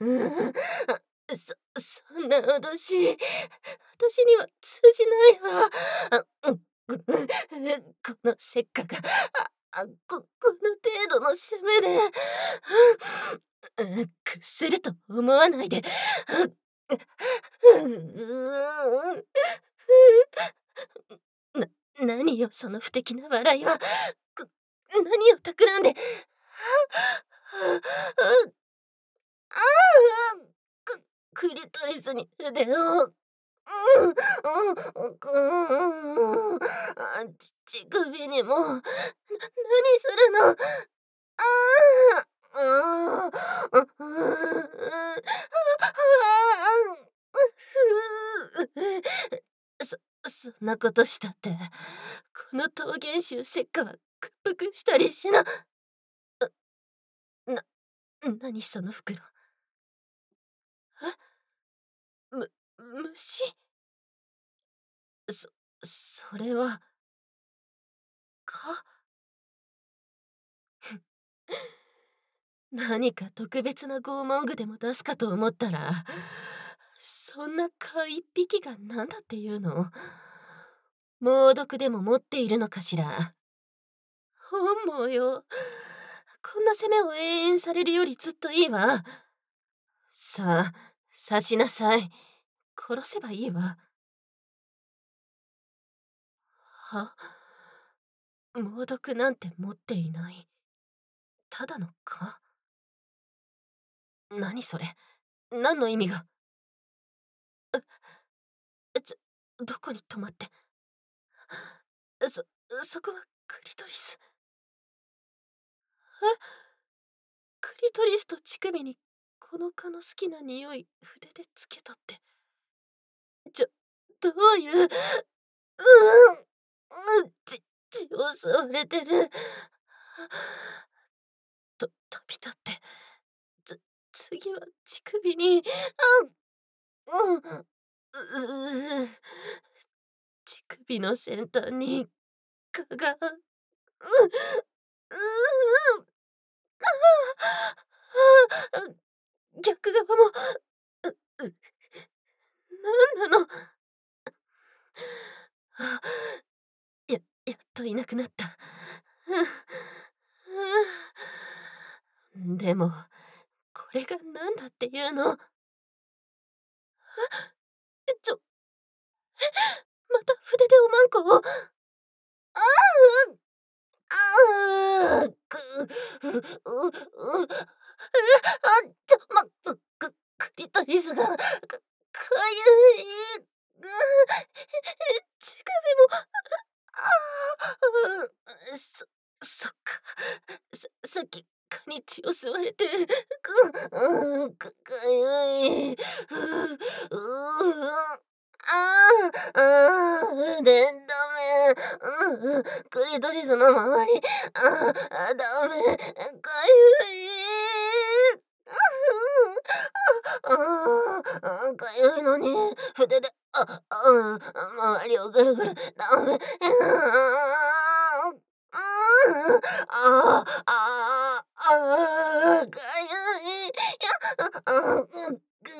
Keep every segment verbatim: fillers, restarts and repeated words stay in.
うん、あ、そそんな脅し、私には通じないわ。あ、うん、ぐうん、このせっかが、ああ、ここの程度の責めで、うん、屈すると思わないで。うううな何よその不敵な笑いは。く何を企んで。ああくクリトリスに筆を。うん、うん、くん、あ、ち乳首にも。な何するの。ああ、ああ、うふう、ああ、うふう。そそんなことしたって、この桃源臭せっかは屈服したりしな。な何その袋。え？む虫？そそれは蚊？何か特別な拷問具でも出すかと思ったら、そんな蚊一匹が何だっていうの？猛毒でも持っているのかしら？本望よ。こんな責めを永遠されるよりずっといいわ。さあ、刺しなさい。殺せばいいわ。は？猛毒なんて持っていない。ただの蚊？何それ？何の意味が？え、ちょ、どこに止まって。そそこはクリトリス。え？クリトリスと乳首にこの蚊の好きな匂い筆でつけたって。ちょ、どういう。ううん、うん、ち血を吸われてる。と飛び立って、つ次は乳首に。あん、うん、うう乳首の先端に蚊が。ううう。ああ、逆側も。ううなんなの。あ、ややっといなくなった。でも、これが何だっていうの。え、ちょ、え、また筆でおまんこを。ああ、ああ、く、う、う、う、え、あ、ちょ、ま、くくクリトリスが、かかゆい。う、え、乳首も。ああ、う、そそっか。ささっき蚊に血を吸われて、くうん、かかゆい。ふう、うう、ああ、ああ、で、ダメ。うんうん、クリトリスの周り、ああ、ダメ、かゆい。ああ、ああ、かゆいのに、筆で、あ、あ、うん、周りをぐるぐる、ダメ。ああ、ああ、ああ、ああ、かゆい。いや、ああ、ぐぐ、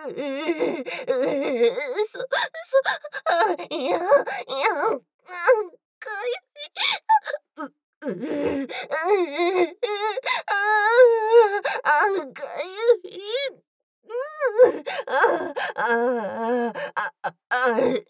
そそ、あ、いや、いや、あん、かゆい。う、う、ああ、あ、かゆい。うん、ああ、ああ、あ、あ、あ、あ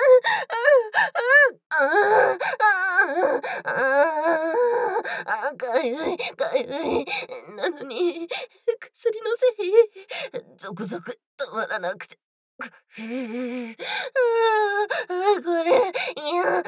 あ、ああ、ああ、あ、かゆい、かゆい。なのに、薬のせい、ゾクゾク止まらなくて。く、ふう、ああ、これ、いや、い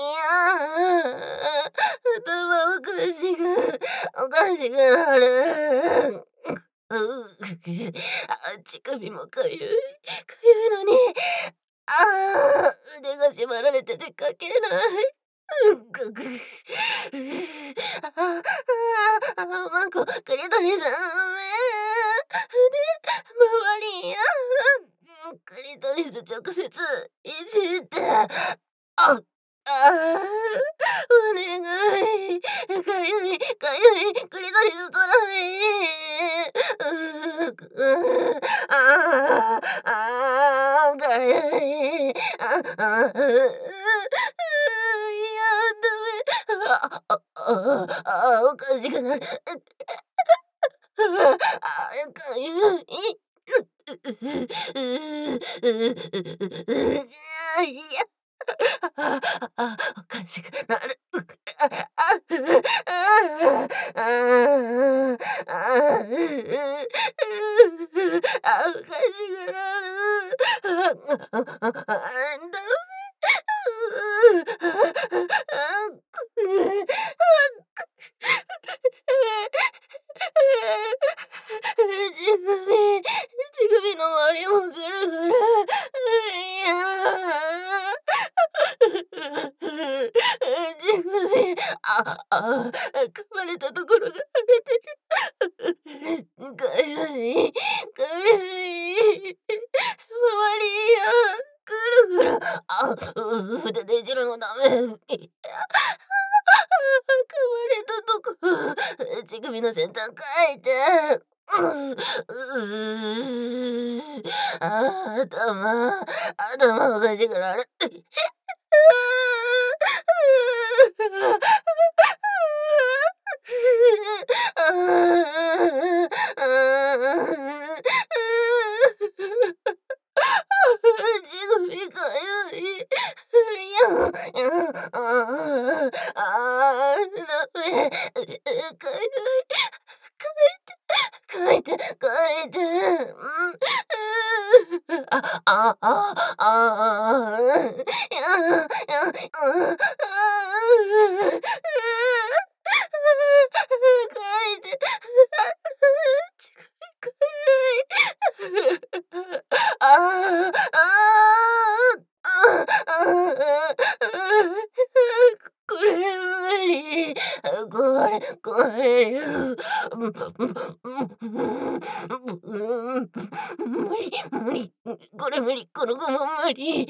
や、頭おかしく、おかしくなる。うう、あ、乳首もかゆい、かゆいのに、ああ、腕が縛られてて書けない。うん、ぐぐ、ああ、ああ、マンコ、クリトリさん、め、筆、周り、あ、うん、クリトリス直接いじって。あっ。 ああ、お願い。かゆいかゆい、クリトリストラミ。うう、くう、ああ、ああ、かゆい。あ、あ、うう、うう、いや、ダメ。ああ、ああ、ああ、おかしくなる。ああ、かゆい。うう、うう、うう、うう、うう、あ、いや。ああ、あ、おかしくなる。うく、あ、あ、うう、ああ、ああ、ああ、うう、うう、あ、おかしくなる。あ、あ、あ、あ、あ、ダメ。うう、ああ、く、う、あ、く。乳首乳首の周りもぐるぐる。いや。乳首、ああ、噛まれたところが腫れてる。かゆいかゆい。周りやぐるぐる。あ、う筆でいじるのダメ。いや。噛まれたとこ、乳首の先端かいて。うう、ああ、頭頭おかしくなる。ああ、ああ。乳首かゆい。いや、いや、ああ、ああ、ダメ。うう、かゆい。かいてかいてかいて。うん。あ、ああ、ああ、や、や、うん、ああ。かいて。乳首かゆい。ああ、ああ、ああ、ああ、これ無理。これこれ、無理無理。これ無理、この子も無理。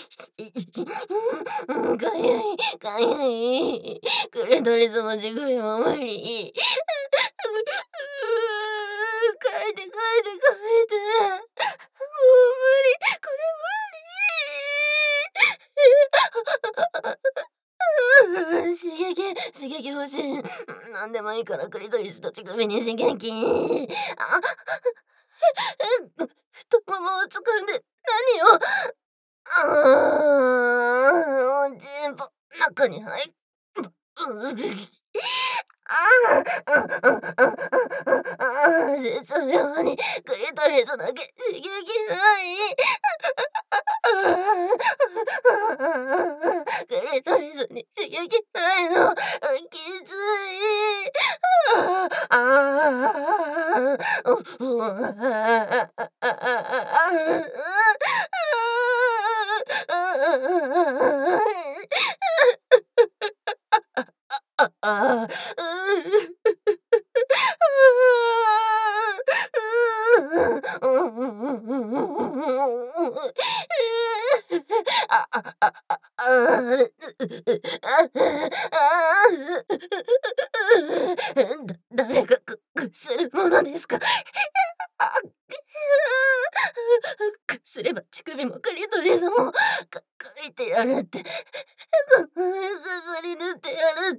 かゆいかゆい。クレトリスも乳首も無理。かいてかいてかいて。もう無理、これ無理。刺激刺激欲しい。なんでもいいからクリトリスと乳首に刺激。あ、太ももを掴んで何を。ああ、おちんぽ中に入っああ、あ、あ、あ、あ、ああ、絶妙にクリトリスだけ刺激ない。クリトリスに刺激ないの、きつい。ああ、ああ、うふああ、ああ、あ、う、ああ。あ、ああ、うん。あ、あ、あ、あ、ああ、だ誰がく屈するものですか。あ、屈すれば乳首もクリトリスもかかいてやるって。くすりぬってやるって。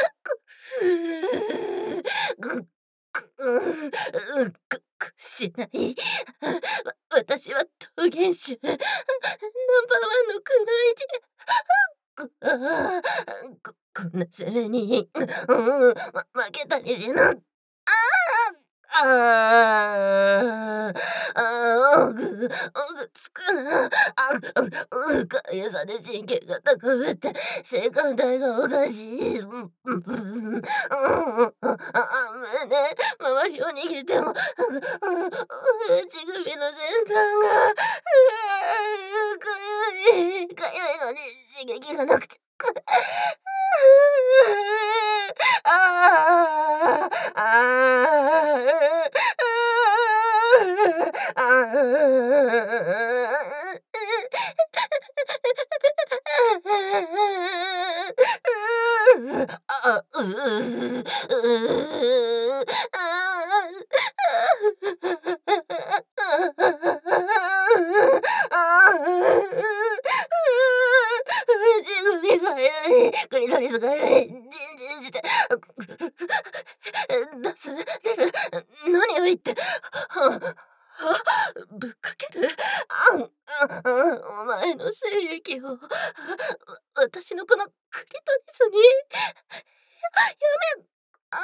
くくくくくしない。わ私は桃源種。ナンバーワンのくのいち。くああ、ここんな攻めに、うん、ま負けたりしな。ああ！ああ、ああ、おぐおぐつくな。あ、ううかゆさで神経が高ぶって性感帯がおかしい。うん、うん、うん、うん、ああ、胸、周りを逃げても、うう、う乳首の先端が、うあ、かゆいかゆいのに刺激がなくて。くああ、ああ、ああ。 あ、うう、うう、あ地組が早い、クリトリスが早い、じんじんして、出す、出る、何を言って、はあ、ぶっかける？あん、あ、あ、お前の精液を、わ私のこのクリトリスに、ややめあ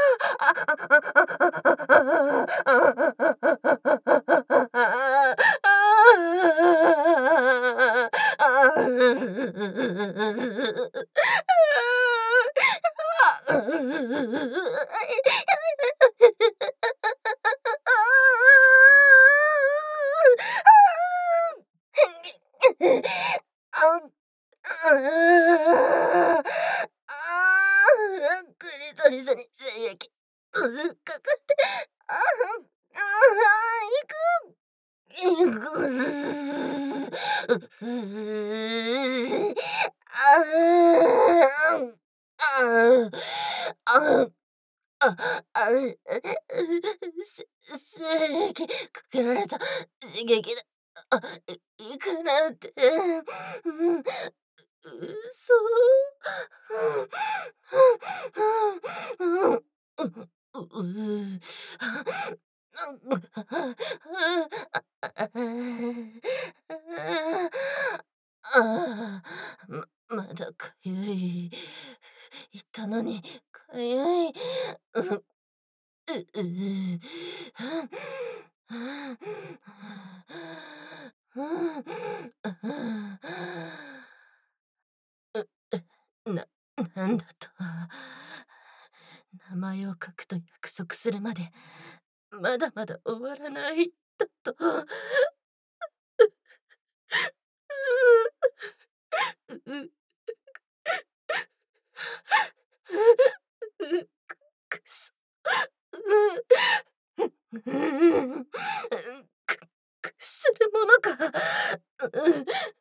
あ。ああ。ああ、クリトリスに精液、う、かかって、ああ、ああ、いく。いく。う、ふ。ああ、ああ、ああ、あ、う、せ精液かけられた刺激で、あ、いいくなんて、うん。嘘。う、う、う、ああ、ままだかゆい。言ったのにかゆい。う、う、う、う、う、ななんだと。名前を書くと約束するまで、まだまだ終わらないだと。うう。う、くくそ。う、うん、くくするものか。う。